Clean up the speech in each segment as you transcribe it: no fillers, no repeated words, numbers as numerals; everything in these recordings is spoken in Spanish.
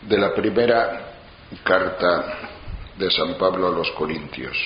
de la primera carta de San Pablo a los Corintios.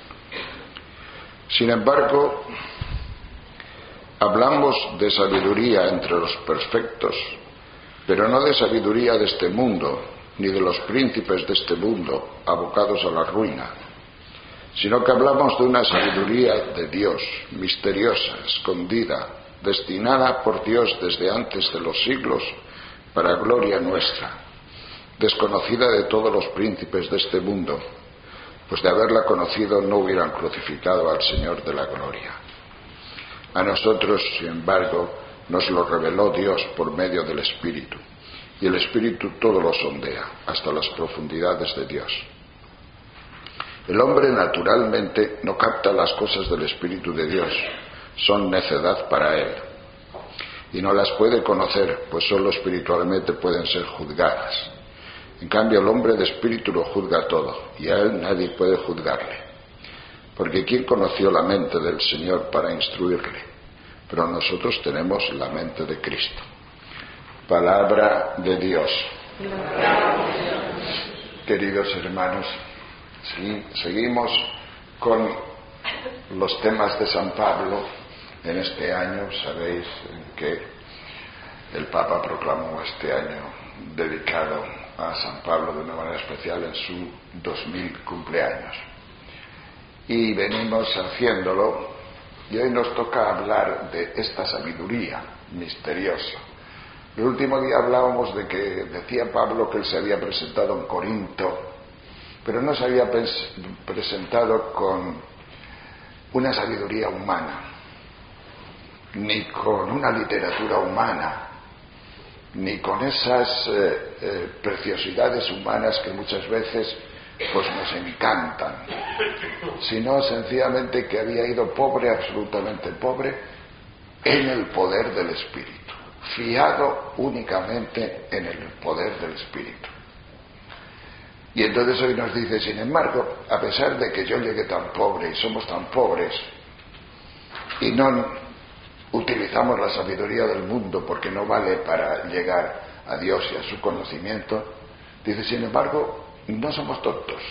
Sin embargo, hablamos de sabiduría entre los perfectos, pero no de sabiduría de este mundo, ni de los príncipes de este mundo, abocados a la ruina, sino que hablamos de una sabiduría de Dios, misteriosa, escondida, destinada por Dios desde antes de los siglos para gloria nuestra, desconocida de todos los príncipes de este mundo, pues de haberla conocido no hubieran crucificado al Señor de la gloria. A nosotros, sin embargo, nos lo reveló Dios por medio del Espíritu, y el Espíritu todo lo sondea, hasta las profundidades de Dios. El hombre naturalmente no capta las cosas del Espíritu de Dios, son necedad para él, y no las puede conocer, pues solo espiritualmente pueden ser juzgadas. En cambio, el hombre de espíritu lo juzga todo, y a él nadie puede juzgarle. Porque ¿quién conoció la mente del Señor para instruirle? Pero nosotros tenemos la mente de Cristo. Palabra de Dios. Queridos hermanos, seguimos con los temas de San Pablo en este año. Sabéis que el Papa proclamó este año dedicado a San Pablo de una manera especial en su 2000 cumpleaños. Y venimos haciéndolo, y hoy nos toca hablar de esta sabiduría misteriosa. El último día hablábamos de que decía Pablo que él se había presentado en Corinto, pero no se había presentado con una sabiduría humana, ni con una literatura humana, ni con esas preciosidades humanas que muchas veces pues nos encantan, sino sencillamente que había ido pobre, absolutamente pobre, en el poder del Espíritu, fiado únicamente en el poder del Espíritu. Y entonces hoy nos dice, sin embargo, a pesar de que yo llegue tan pobre y somos tan pobres y no utilizamos la sabiduría del mundo porque no vale para llegar a Dios y a su conocimiento, dice, sin embargo, no somos tontos.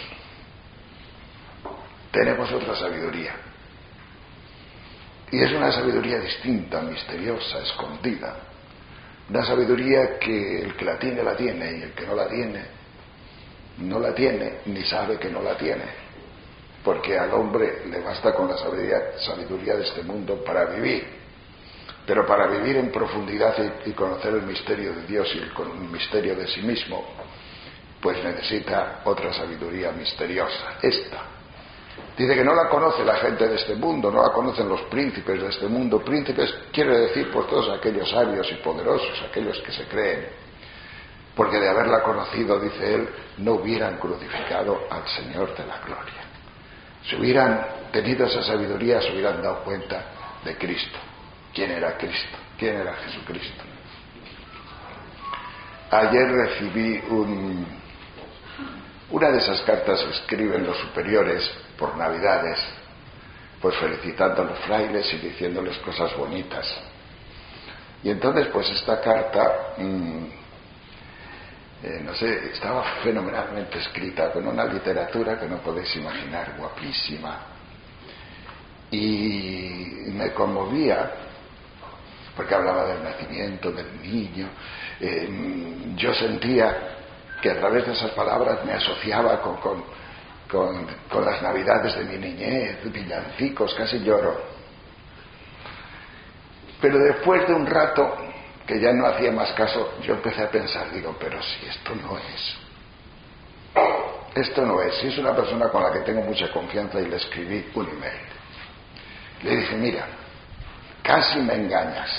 Tenemos otra sabiduría. Y es una sabiduría distinta, misteriosa, escondida. Una sabiduría que el que la tiene, y el que no la tiene, no la tiene, ni sabe que no la tiene. Porque al hombre le basta con la sabiduría de este mundo para vivir. Pero para vivir en profundidad y conocer el misterio de Dios y el misterio de sí mismo, pues necesita otra sabiduría misteriosa, esta. Dice que no la conoce la gente de este mundo, no la conocen los príncipes de este mundo. Príncipes quiere decir pues todos aquellos sabios y poderosos, aquellos que se creen. Porque de haberla conocido, dice él, no hubieran crucificado al Señor de la gloria. Si hubieran tenido esa sabiduría, se hubieran dado cuenta de Cristo. ¿Quién era Cristo? ¿Quién era Jesucristo? Ayer recibí una de esas cartas que escriben los superiores por Navidades, pues felicitando a los frailes y diciéndoles cosas bonitas. Y entonces pues esta carta, no sé, estaba fenomenalmente escrita, con una literatura que no podéis imaginar, guapísima. Y me conmovía, porque hablaba del nacimiento del niño. Yo sentía que a través de esas palabras me asociaba con las Navidades de mi niñez, villancicos, casi lloro. Pero después de un rato, que ya no hacía más caso, yo empecé a pensar, digo, pero si esto no es, si es una persona con la que tengo mucha confianza, y le escribí un email. Le dije, mira, casi me engañas.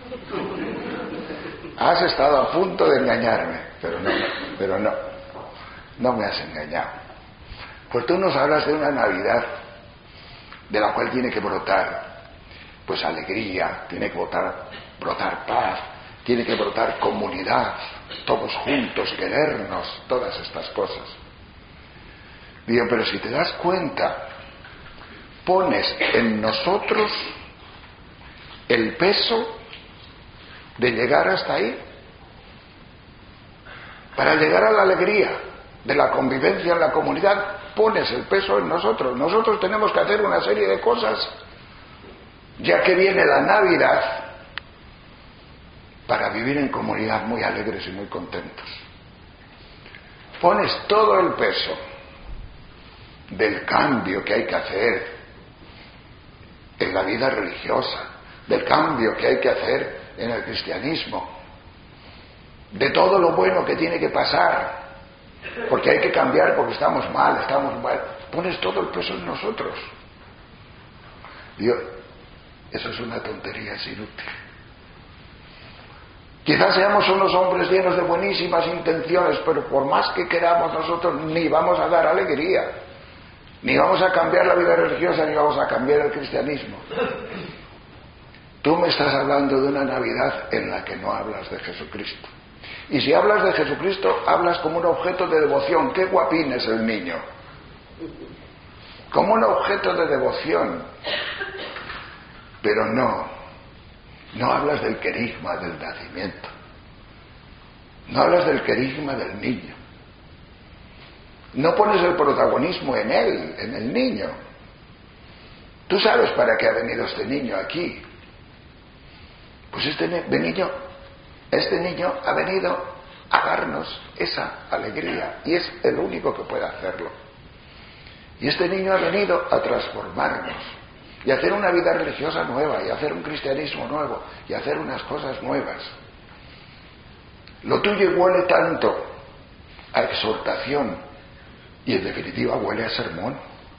Has estado a punto de engañarme, pero no me has engañado. Pues tú nos hablas de una Navidad de la cual tiene que brotar pues alegría, tiene que brotar paz, tiene que brotar comunidad, todos juntos, querernos, todas estas cosas. Digo, pero si te das cuenta, pones en nosotros el peso de llegar hasta ahí. Para llegar a la alegría de la convivencia en la comunidad, pones el peso en nosotros. Nosotros tenemos que hacer una serie de cosas, ya que viene la Navidad, para vivir en comunidad muy alegres y muy contentos. Pones todo el peso del cambio que hay que hacer en la vida religiosa, del cambio que hay que hacer en el cristianismo, de todo lo bueno que tiene que pasar, porque hay que cambiar porque estamos mal. Pones todo el peso en nosotros. Dios, eso es una tontería, es inútil. Quizás seamos unos hombres llenos de buenísimas intenciones, pero por más que queramos nosotros, ni vamos a dar alegría, ni vamos a cambiar la vida religiosa, ni vamos a cambiar el cristianismo. Tú me estás hablando de una Navidad en la que no hablas de Jesucristo. Y si hablas de Jesucristo, hablas como un objeto de devoción. ¡Qué guapín es el niño! Como un objeto de devoción. Pero no hablas del querigma del nacimiento. No hablas del querigma del niño. No pones el protagonismo en él, en el niño. Tú sabes para qué ha venido este niño aquí. Pues este niño ha venido a darnos esa alegría y es el único que puede hacerlo. Y este niño ha venido a transformarnos y a hacer una vida religiosa nueva y a hacer un cristianismo nuevo y a hacer unas cosas nuevas. Lo tuyo huele tanto a exhortación y en definitiva huele a sermón.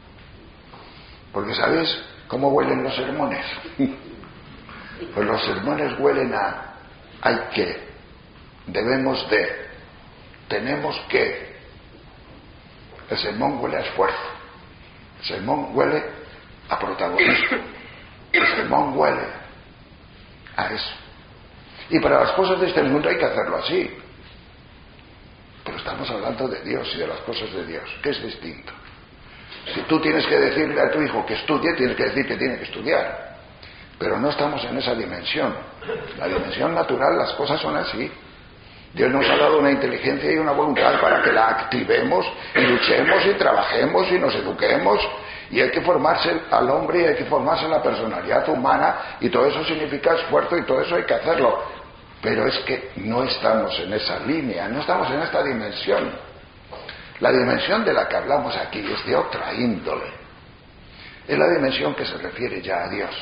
Porque ¿sabes cómo huelen los sermones? Pues los sermones huelen a hay que, debemos de, tenemos que. El sermón huele a esfuerzo, el sermón huele a protagonismo, el sermón huele a eso. Y para las cosas de este mundo hay que hacerlo así. Pero estamos hablando de Dios y de las cosas de Dios, que es distinto. Si tú tienes que decirle a tu hijo que estudie, tienes que decir que tiene que estudiar. Pero no estamos en esa dimensión. La dimensión natural, las cosas son así. Dios nos ha dado una inteligencia y una voluntad para que la activemos y luchemos y trabajemos y nos eduquemos. Y hay que formarse al hombre y hay que formarse en la personalidad humana y todo eso significa esfuerzo y todo eso hay que hacerlo. Pero es que no estamos en esa línea, no estamos en esta dimensión. La dimensión de la que hablamos aquí es de otra índole. Es la dimensión que se refiere ya a Dios.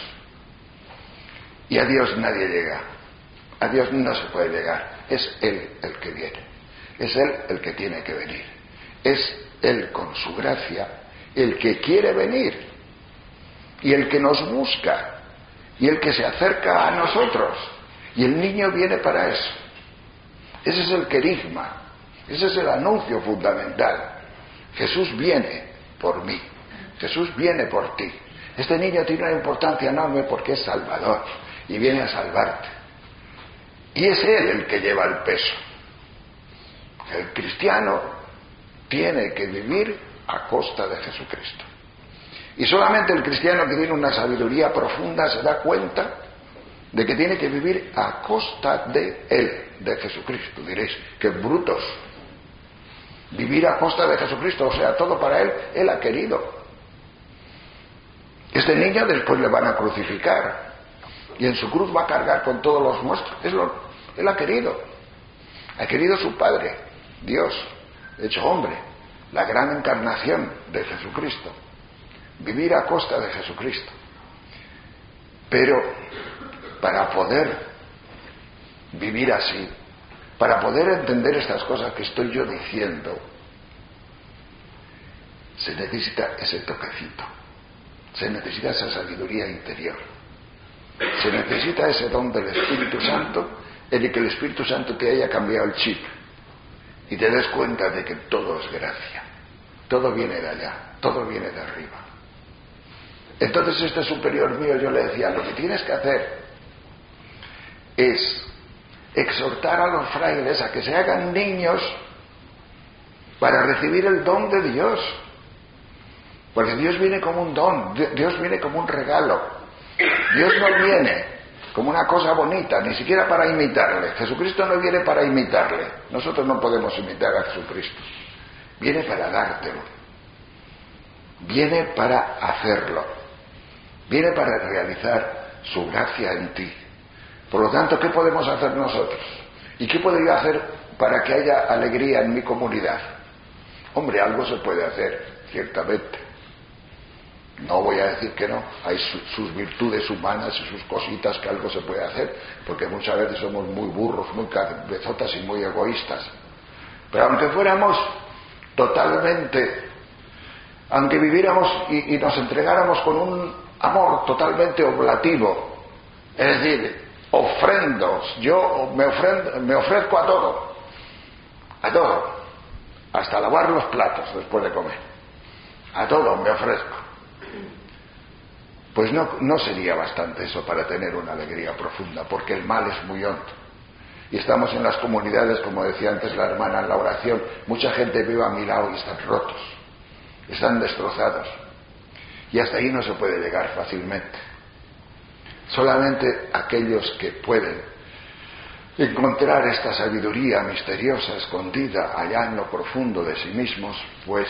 Y a Dios nadie llega. A Dios no se puede llegar. Es Él el que viene. Es Él el que tiene que venir. Es Él con su gracia el que quiere venir. Y el que nos busca. Y el que se acerca a nosotros. Y el niño viene para eso. Ese es el querigma. Ese es el anuncio fundamental. Jesús viene por mí. Jesús viene por ti. Este niño tiene una importancia enorme porque es Salvador. Y viene a salvarte. Y es Él el que lleva el peso. El cristiano tiene que vivir a costa de Jesucristo. Y solamente el cristiano que tiene una sabiduría profunda se da cuenta de que tiene que vivir a costa de Él, de Jesucristo. Diréis, qué brutos. Vivir a costa de Jesucristo, o sea, todo para Él, Él ha querido. Este niño después le van a crucificar. Y en su cruz va a cargar con todos los nuestros. Él ha querido. Ha querido su Padre, Dios, hecho hombre, la gran encarnación de Jesucristo. Vivir a costa de Jesucristo. Pero para poder vivir así, para poder entender estas cosas que estoy yo diciendo, se necesita ese toquecito. Se necesita esa sabiduría interior. Se necesita ese don del Espíritu Santo, en el que el Espíritu Santo te haya cambiado el chip y te des cuenta de que todo es gracia, todo viene de allá, todo viene de arriba. Entonces este superior mío, yo le decía, lo que tienes que hacer es exhortar a los frailes a que se hagan niños para recibir el don de Dios, porque Dios viene como un don, Dios viene como un regalo. Dios no viene como una cosa bonita, ni siquiera para imitarle. Jesucristo no viene para imitarle. Nosotros no podemos imitar a Jesucristo. Viene para dártelo. Viene para hacerlo. Viene para realizar su gracia en ti. Por lo tanto, ¿qué podemos hacer nosotros? ¿Y qué puedo yo hacer para que haya alegría en mi comunidad? Hombre, algo se puede hacer, ciertamente. No voy a decir que no. Hay sus virtudes humanas y sus cositas que algo se puede hacer, porque muchas veces somos muy burros, muy cabezotas y muy egoístas. Pero aunque fuéramos totalmente, aunque viviéramos y nos entregáramos con un amor totalmente oblativo, es decir, ofrendos, yo me ofrezco a todo, hasta lavar los platos después de comer, a todo me ofrezco. Pues no sería bastante eso para tener una alegría profunda, porque el mal es muy hondo. Y estamos en las comunidades, como decía antes la hermana en la oración, mucha gente vive a mi lado y están rotos, están destrozados. Y hasta ahí no se puede llegar fácilmente. Solamente aquellos que pueden encontrar esta sabiduría misteriosa, escondida allá en lo profundo de sí mismos, pues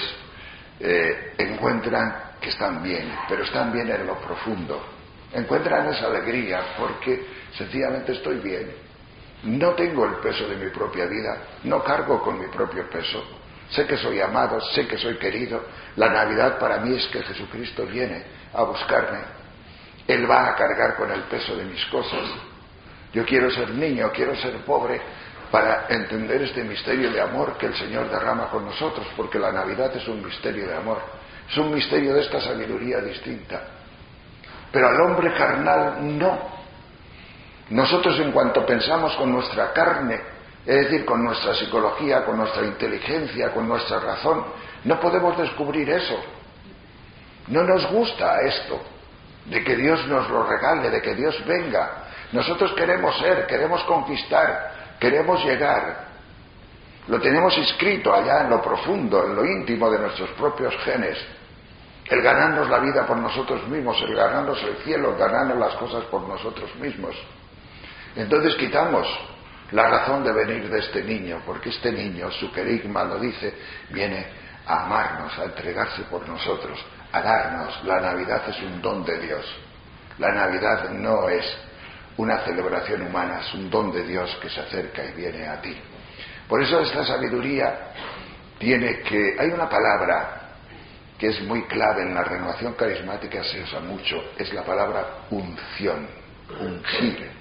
encuentran que están bien, pero están bien en lo profundo. Encuentran esa alegría porque sencillamente estoy bien. No tengo el peso de mi propia vida, no cargo con mi propio peso. Sé que soy amado, sé que soy querido. La Navidad para mí es que Jesucristo viene a buscarme. Él va a cargar con el peso de mis cosas. Yo quiero ser niño, quiero ser pobre para entender este misterio de amor que el Señor derrama con nosotros, porque la Navidad es un misterio de amor, es un misterio de esta sabiduría distinta. Pero al hombre carnal no. Nosotros, en cuanto pensamos con nuestra carne, es decir, con nuestra psicología, con nuestra inteligencia, con nuestra razón, no podemos descubrir eso. No nos gusta esto de que Dios nos lo regale, de que Dios venga. Nosotros queremos ser, queremos conquistar, queremos llegar. Lo tenemos inscrito allá en lo profundo, en lo íntimo de nuestros propios genes. El ganarnos la vida por nosotros mismos, el ganarnos el cielo, el ganarnos las cosas por nosotros mismos. Entonces quitamos la razón de venir de este niño, porque este niño, su querigma lo dice, viene a amarnos, a entregarse por nosotros, a darnos. La Navidad es un don de Dios. La Navidad no es una celebración humana, es un don de Dios que se acerca y viene a ti. Por eso esta sabiduría tiene que... Hay una palabra que es muy clave en la renovación carismática, se usa mucho, es la palabra unción, ungir.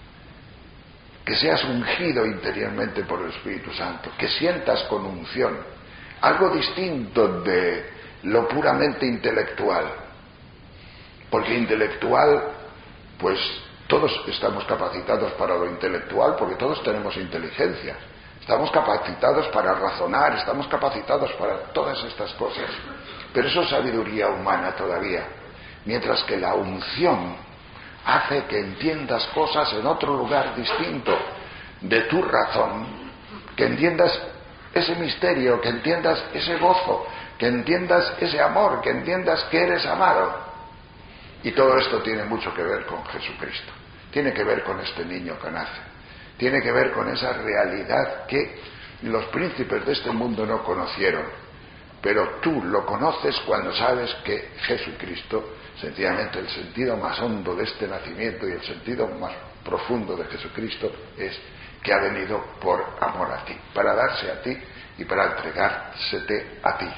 Que seas ungido interiormente por el Espíritu Santo, que sientas con unción, algo distinto de lo puramente intelectual. Porque intelectual, pues todos estamos capacitados para lo intelectual, porque todos tenemos inteligencia. Estamos capacitados para razonar, estamos capacitados para todas estas cosas. Pero eso es sabiduría humana todavía. Mientras que la unción hace que entiendas cosas en otro lugar distinto de tu razón, que entiendas ese misterio, que entiendas ese gozo, que entiendas ese amor, que entiendas que eres amado. Y todo esto tiene mucho que ver con Jesucristo, tiene que ver con este niño que nace, tiene que ver con esa realidad que los príncipes de este mundo no conocieron, pero tú lo conoces cuando sabes que Jesucristo, sencillamente el sentido más hondo de este nacimiento y el sentido más profundo de Jesucristo es que ha venido por amor a ti, para darse a ti y para entregársete a ti.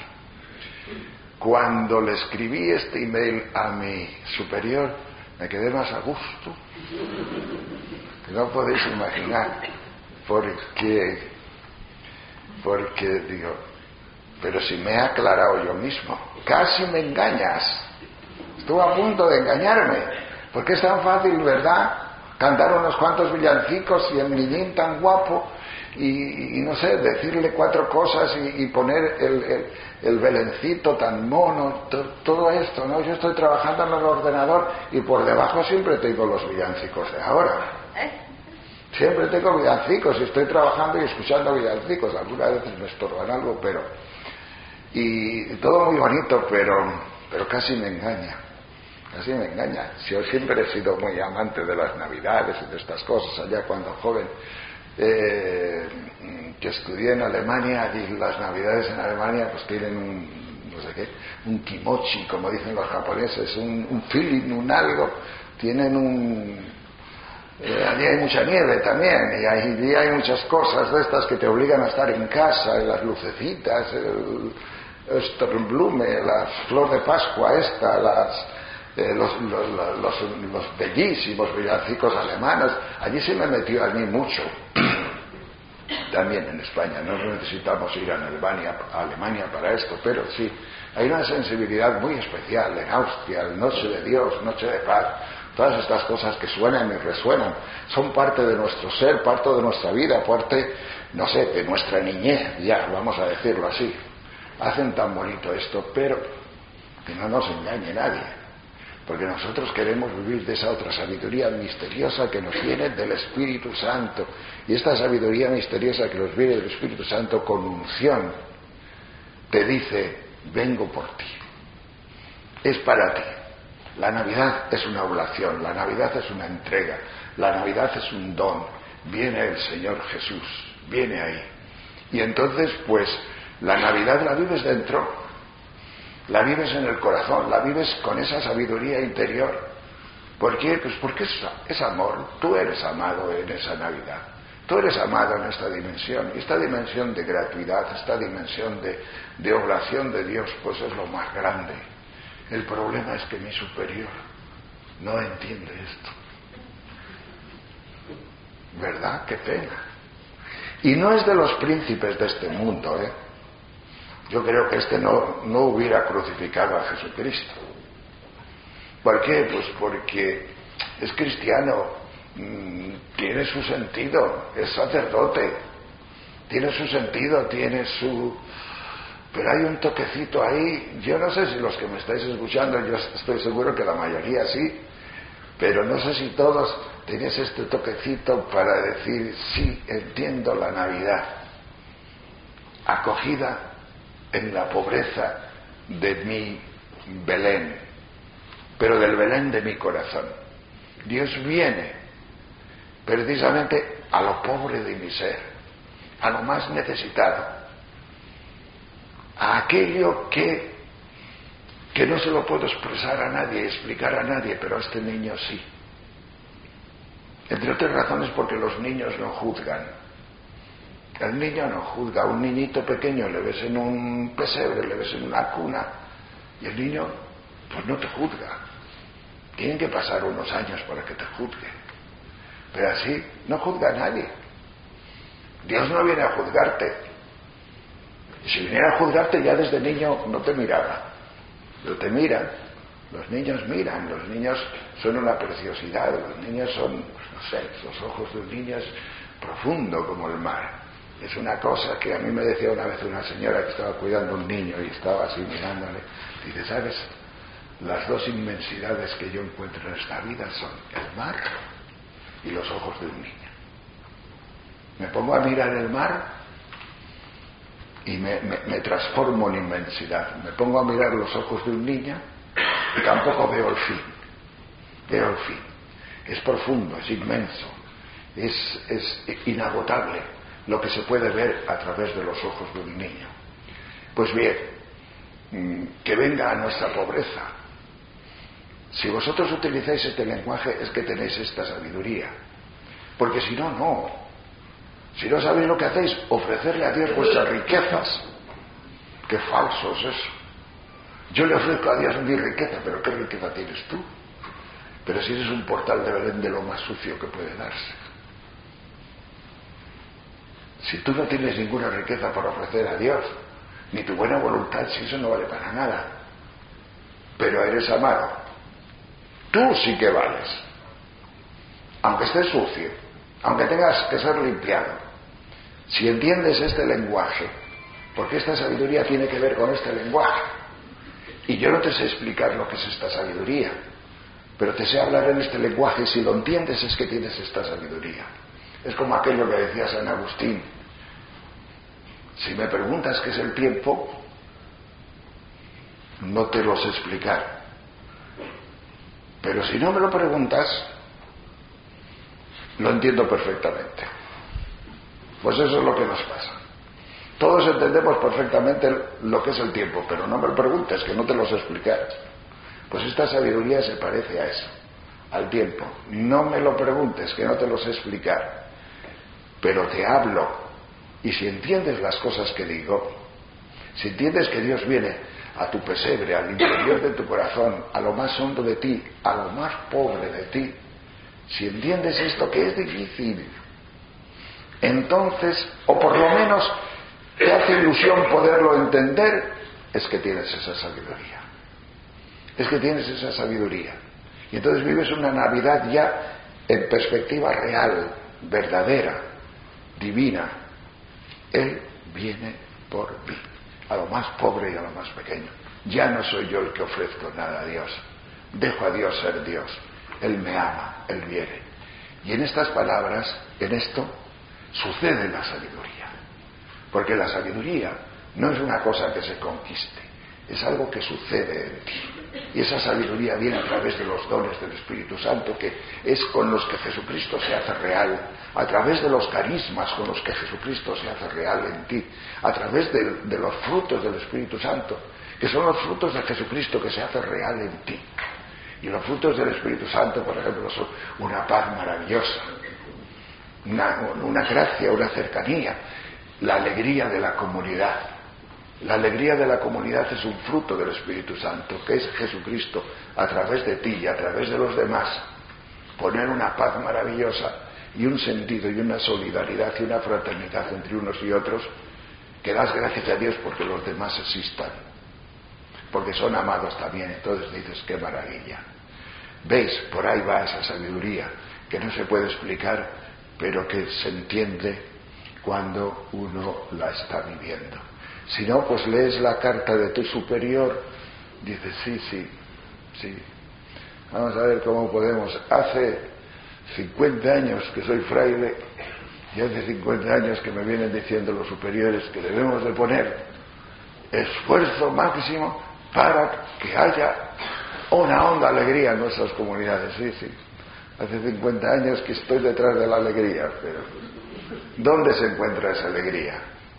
Cuando le escribí este email a mi superior, me quedé más a gusto, que no podéis imaginar, porque digo, pero si me he aclarado yo mismo, casi me engañas, estuve a punto de engañarme, porque es tan fácil, ¿verdad?, cantar unos cuantos villancicos y el niñín tan guapo y no sé, decirle 4 cosas y poner el belencito tan mono, todo esto, ¿no? Yo estoy trabajando en el ordenador y por debajo siempre tengo los villancicos de ahora. Siempre tengo villancicos y estoy trabajando y escuchando villancicos. Algunas veces me estorban algo, y todo muy bonito, pero casi me engaña. Así me engaña. Si yo siempre he sido muy amante de las Navidades y de estas cosas. Allá cuando joven, que estudié en Alemania, y las Navidades en Alemania pues tienen no sé qué, un kimochi, como dicen los japoneses, un feeling, un algo. Tienen allí hay mucha nieve también, y allí hay muchas cosas de estas que te obligan a estar en casa, las lucecitas, el Sternblume, la flor de Pascua esta, los bellísimos villancicos alemanes. Allí se me metió a mí mucho. También en España, no necesitamos ir a Alemania para esto, pero sí, hay una sensibilidad muy especial en Austria, el Noche de Dios, Noche de Paz. Todas estas cosas que suenan y resuenan son parte de nuestro ser, parte de nuestra vida, parte, no sé, de nuestra niñez, ya, vamos a decirlo así. Hacen tan bonito esto, pero que no nos engañe nadie, porque nosotros queremos vivir de esa otra sabiduría misteriosa que nos viene del Espíritu Santo, y esta sabiduría misteriosa que nos viene del Espíritu Santo con unción te dice: vengo por ti, es para ti. La Navidad es una oblación, la Navidad es una entrega, la Navidad es un don. Viene el Señor Jesús, viene ahí. Y entonces, pues, la Navidad la vives dentro, la vives en el corazón, la vives con esa sabiduría interior. ¿Por qué? Pues porque es amor. Tú eres amado en esa Navidad. Tú eres amado en esta dimensión. Y esta dimensión de gratuidad, esta dimensión de oblación de Dios, pues es lo más grande. El problema es que mi superior no entiende esto. ¿Verdad? Qué pena. Y no es de los príncipes de este mundo, ¿eh? Yo creo que no hubiera crucificado a Jesucristo. ¿Por qué? Pues porque es cristiano, tiene su sentido, es sacerdote, tiene su sentido, tiene su... Pero hay un toquecito ahí, yo no sé si los que me estáis escuchando, yo estoy seguro que la mayoría sí, pero no sé si todos tenéis este toquecito para decir: sí, entiendo la Navidad, acogida en la pobreza de mi Belén, pero del Belén de mi corazón. Dios viene precisamente a lo pobre de mi ser, a lo más necesitado, a aquello que no se lo puedo expresar a nadie, explicar a nadie, pero a este niño sí. Entre otras razones porque los niños no juzgan. El niño no juzga. A un niñito pequeño le ves en un pesebre, le ves en una cuna, y el niño pues no te juzga. Tienen que pasar unos años para que te juzgue, pero así no juzga a nadie. Dios no viene a juzgarte. Si viniera a juzgarte, ya desde niño no te miraba, pero te miran. Los niños miran, los niños son una preciosidad, los niños son, no sé, los ojos de un niño es profundo como el mar. Es una cosa que a mí me decía una vez una señora que estaba cuidando a un niño y estaba así mirándole. Dice: ¿sabes? Las dos inmensidades que yo encuentro en esta vida son el mar y los ojos de un niño. Me pongo a mirar el mar y me transformo en inmensidad. Me pongo a mirar los ojos de un niño y tampoco veo el fin. Veo el fin. Es profundo, es inmenso, es inagotable lo que se puede ver a través de los ojos de un niño. Pues bien, que venga a nuestra pobreza. Si vosotros utilizáis este lenguaje es que tenéis esta sabiduría, porque si no, no. Si no sabéis lo que hacéis, ofrecerle a Dios vuestras riquezas. Qué falso es eso. Yo le ofrezco a Dios mi riqueza, pero ¿qué riqueza tienes tú? Pero si eres un portal de Belén de lo más sucio que puede darse. Si tú no tienes ninguna riqueza para ofrecer a Dios, ni tu buena voluntad, si eso no vale para nada, pero eres amado, tú sí que vales. Aunque estés sucio, aunque tengas que ser limpiado, si entiendes este lenguaje, porque esta sabiduría tiene que ver con este lenguaje, y yo no te sé explicar lo que es esta sabiduría, pero te sé hablar en este lenguaje, y si lo entiendes es que tienes esta sabiduría. Es como aquello que decía San Agustín: si me preguntas qué es el tiempo, no te lo sé explicar, Pero si no me lo preguntas, lo entiendo perfectamente. Pues eso es lo que nos pasa. Todos entendemos perfectamente lo que es el tiempo, pero no me lo preguntes, que no te lo sé explicar. Pues esta sabiduría se parece a eso, al tiempo. No me lo preguntes, que no te lo sé explicar, pero te hablo. Y si entiendes las cosas que digo, si entiendes que Dios viene a tu pesebre, al interior de tu corazón, a lo más hondo de ti, a lo más pobre de ti, si entiendes esto, que es difícil, entonces, o por lo menos te hace ilusión poderlo entender, es que tienes esa sabiduría. Es que tienes esa sabiduría. Y entonces vives una Navidad ya en perspectiva real, verdadera, divina. Él viene por mí, a lo más pobre y a lo más pequeño. Ya no soy yo el que ofrezco nada a Dios. Dejo a Dios ser Dios. Él me ama, Él viene. Y en estas palabras, en esto, sucede la sabiduría. Porque la sabiduría no es una cosa que se conquiste, es algo que sucede en ti. Y esa sabiduría viene a través de los dones del Espíritu Santo, que es con los que Jesucristo se hace real, a través de los carismas con los que Jesucristo se hace real en ti, a través de los frutos del Espíritu Santo, que son los frutos de Jesucristo que se hace real en ti. Y los frutos del Espíritu Santo, por ejemplo, son una paz maravillosa, una gracia, una cercanía, la alegría de la comunidad. La alegría de la comunidad es un fruto del Espíritu Santo, que es Jesucristo a través de ti y a través de los demás, poner una paz maravillosa y un sentido y una solidaridad y una fraternidad entre unos y otros, que das gracias a Dios porque los demás existan, porque son amados también. Entonces dices, qué maravilla. ¿Veis? Por ahí va esa sabiduría que no se puede explicar, pero que se entiende cuando uno la está viviendo. Si no, pues lees la carta de tu superior, dices, sí, vamos a ver cómo podemos. Hace 50 años que soy fraile y hace 50 años que me vienen diciendo los superiores que debemos de poner esfuerzo máximo para que haya una honda alegría en nuestras comunidades. Sí, hace 50 años que estoy detrás de la alegría, pero ¿dónde se encuentra esa alegría?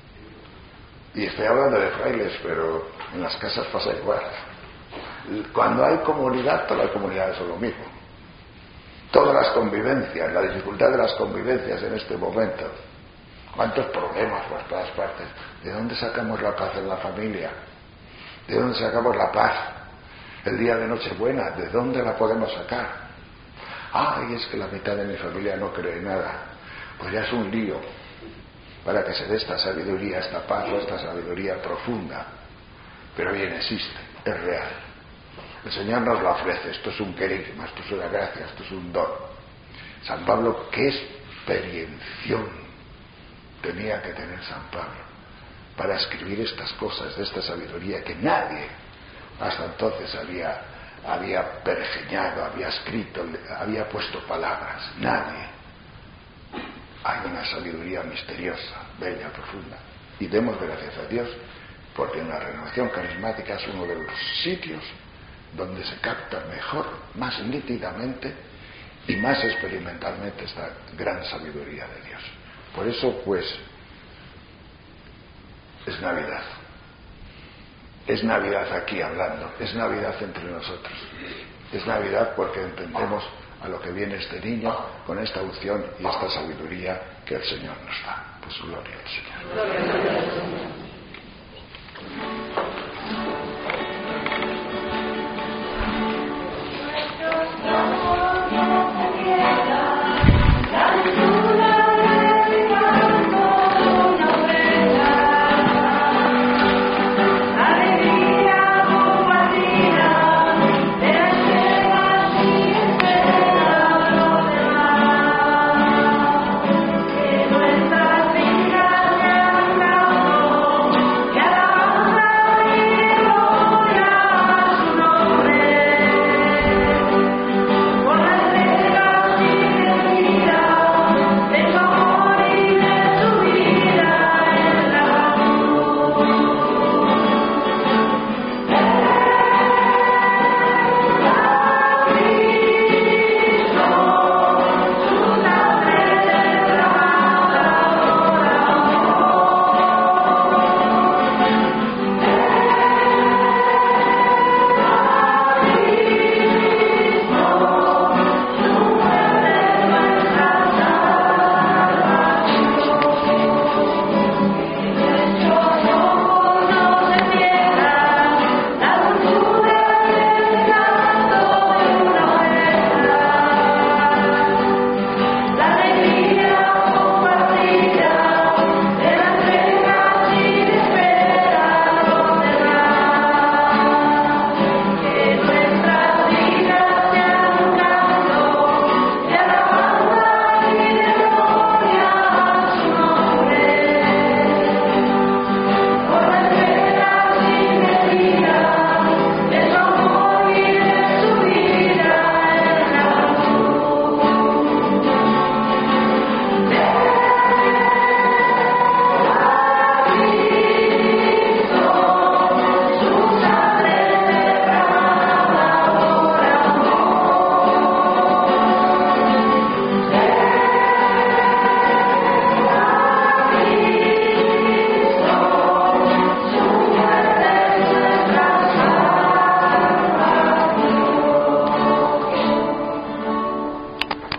Y estoy hablando de frailes, pero en las casas pasa igual. Cuando hay comunidad, todas las comunidades son lo mismo. Todas las convivencias, la dificultad de las convivencias en este momento. ¿Cuántos problemas por todas partes? ¿De dónde sacamos la paz en la familia? ¿De dónde sacamos la paz? El día de Nochebuena, ¿de dónde la podemos sacar? Ay, es que la mitad de mi familia no cree nada. Pues ya es un lío para que se dé esta sabiduría, esta paz o esta sabiduría profunda. Pero bien, existe, es real. El Señor nos la ofrece. Esto es un querigma, esto es una gracia, esto es un don. San Pablo, ¿qué experienciación tenía que tener San Pablo para escribir estas cosas de esta sabiduría que nadie hasta entonces había pergeñado, había escrito, había puesto palabras? Nadie. Hay una sabiduría misteriosa, bella, profunda. Y demos gracias a Dios porque en la renovación carismática es uno de los sitios donde se capta mejor, más nítidamente y más experimentalmente esta gran sabiduría de Dios. Por eso, pues, es Navidad. Es Navidad aquí hablando, es Navidad entre nosotros. Es Navidad porque entendemos a lo que viene este niño con esta unción y esta sabiduría que el Señor nos da. Pues gloria al Señor.